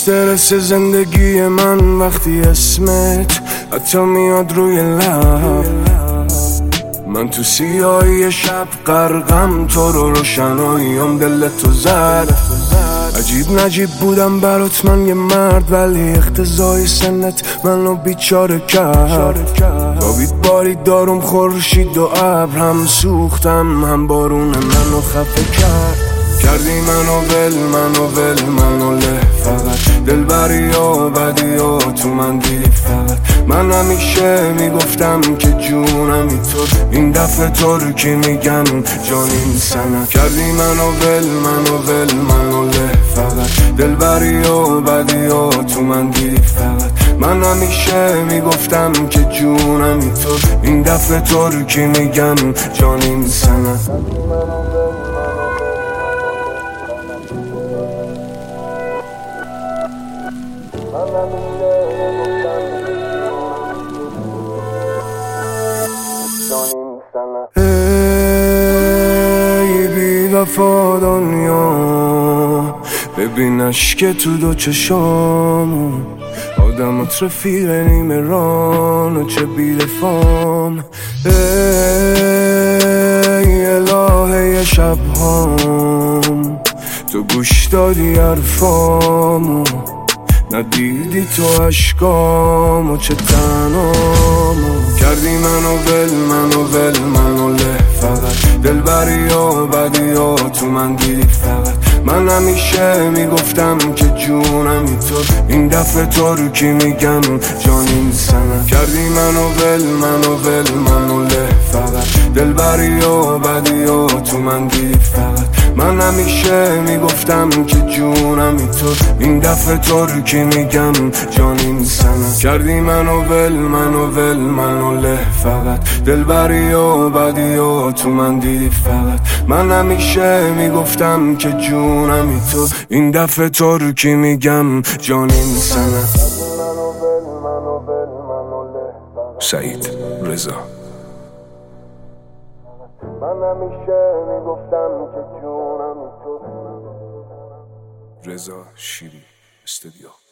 استرس زندگی من وقتی اسمت حتی میاد روی لب، من تو سیاهی شب غرقم، تو رو روشناییم دل تو زد. عجیب نجیب بودم برات من یه مرد، ولی اقتضای سنت منو بیچاره کرد. خوابید بارید دارم خورشید و ابر، هم سوختم هم بارون منو خفه کرد. کردی منو منو له فقط، دلبری و بدی و تو من دیدی فقط. من همیشه میگفتم که جونمی تو، این دفعه تو رو کی میگم جانیم سنت. کردی منو منو له فقط، دلبری و بدی و تو من دیدی فقط. من همیشه میگفتم که جونمی تو، این دفعه تو رو کی میگم جانیم سنت. ای بی وفا دنیا، ببین اشک تو دو چشام، آدمت رفیق نیمه ران و چه بی‌دفام. ای الهه شبهام، تو گوش دادی حرفامو، ندیدی تو عشقامو چه تنامو. کردی منو منو له فقط، دلبری و بدی و تو من دیدی فقط. من همیشه میگفتم که جونمی تو، این دفعه تو رو کی میگم جانیم سنت. کردی منو منو له فقط، دلبری و بدی و تو من دیدی فقط. من همیشه میگفتم که جونمی تو، این دفعه تو رو کی میگم جانیم سنت. کردی منو منو له فقط، دلبری و بدی و تو من دیدی فقط. من همیشه میگفتم که جونمی تو، این دفعه تو رو کی میگم جانیم سنت. سعید رضا. من همیشه میگفتم که جونمی تو. رضا شیری استودیو.